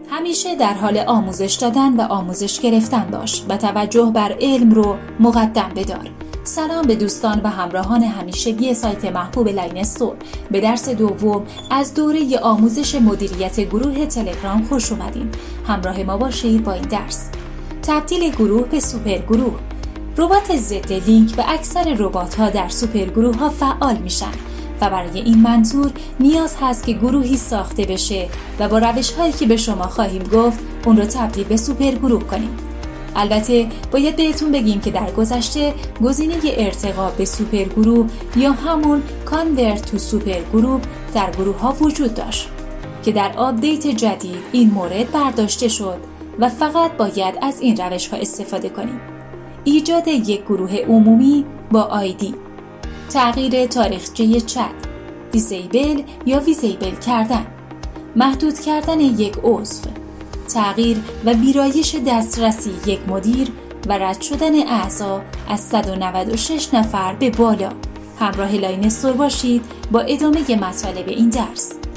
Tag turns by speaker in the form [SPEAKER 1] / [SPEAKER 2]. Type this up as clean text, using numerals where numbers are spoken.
[SPEAKER 1] همیشه در حال آموزش دادن و آموزش گرفتن باش و توجه بر علم رو مقدم بدار. سلام به دوستان و همراهان همیشگی سایت محبوب لاینستور. به درس دوم از دوره آموزش مدیریت گروه تلگرام خوش اومدین. همراه ما باشید با این درس. تبدیل گروه به سوپر گروه. ربات ضد لینک و اکثر ربات‌ها در سوپر گروه‌ها فعال میشن و برای این منظور نیاز هست که گروهی ساخته بشه و با روش‌هایی که به شما خواهیم گفت اون رو تبدیل به سوپر گروه کنیم. البته باید بهتون بگیم که در گذشته گزینه ارتقا به سوپر گروه یا همون کانورت تو سوپر گروه در گروه‌ها وجود داشت که در آپدیت جدید این مورد برداشته شد و فقط باید از این روش‌ها استفاده کنیم. ایجاد یک گروه عمومی با آیدی، تغییر تاریخچه چت، دیزیبل یا ویزیبل کردن، محدود کردن یک عضو، تغییر و ویرایش دسترسی یک مدیر و رد شدن اعضا از 196 نفر به بالا. همراه لاینستور باشید با ادامه مطالب این درس.